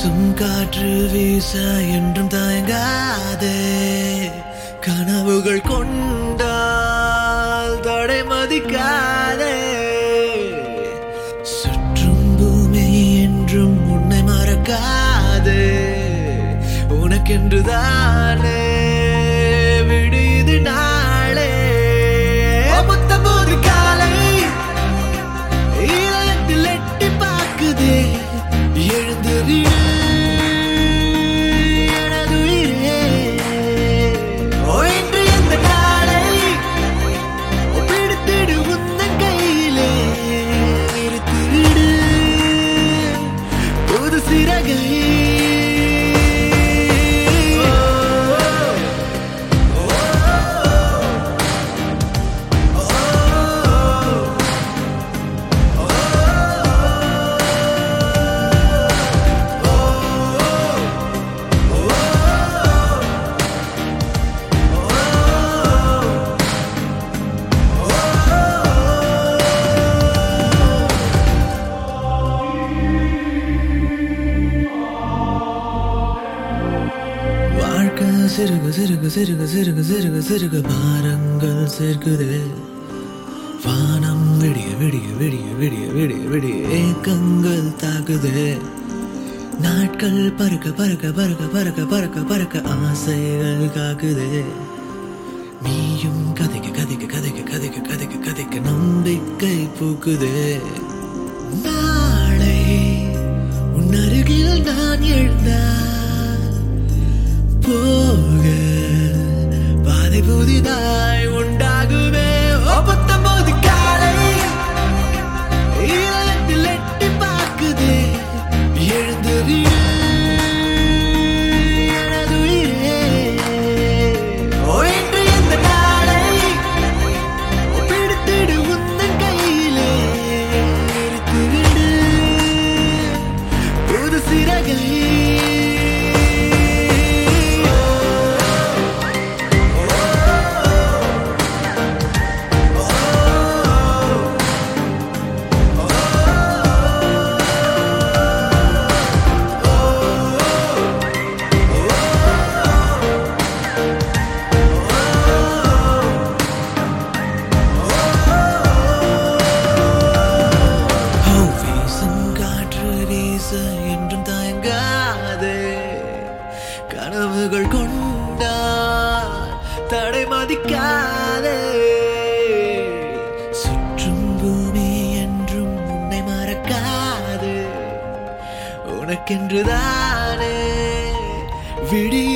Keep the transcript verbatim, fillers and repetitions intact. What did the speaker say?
வீசும் காற்று வீச என்றும் தயங்காதே. கனவுகள் கொண்டால் தடை மதிக்காதே. சுற்றும் பூமி என்றும் உன்னை மறக்காதே. உனக்கென்றுதானே விடுது நாளே. முத்தம்போது காலை இதயத்தில் எட்டி பார்க்குதே. எழுந்து எனதுயிரே. இன்று எந்த நாளை பிடித்திடு உந்தன் கையிலே. நிறுத்திடு புது சிறகை. சிறுக சிறுக சிறுக சிறுக சிறுக சிறுக பாரங்கள் சேர்க்குதே. வானம் விடிய விடிய விடிய விடிய விடிய விடிய ஏக்கங்கள் தாக்குதே. நாட்கள் பறக்க பறக்க பறக்க பறக்க பறக்க பறக்க ஆசைகள் காக்குதே. நீயும் கதைக்க கதைக்க கதைக்க கதைக்க கதைக்க கதைக்க நம்பிக்கை பூக்குதே. நாளை உன் அருகில் நான் எழுந்தால் போக பாதை புதிதாய் உண்டாகுமே. பத்தொன்பது காலை இதயத்தில் எட்டி பார்க்குதே. எழுந்து எனதுயிரே. இன்று எந்த நாளை பிடித்திடு உந்தன் கையிலே. நிறுத்திவிடு புது சிறகை. என்றும் தயங்காதே. கனவுகள் கொண்டால் தடை மதிக்காதே. சுற்றும் பூமி என்றும் உன்னை மறக்காதே. உனக்கென்றுதானே விடிய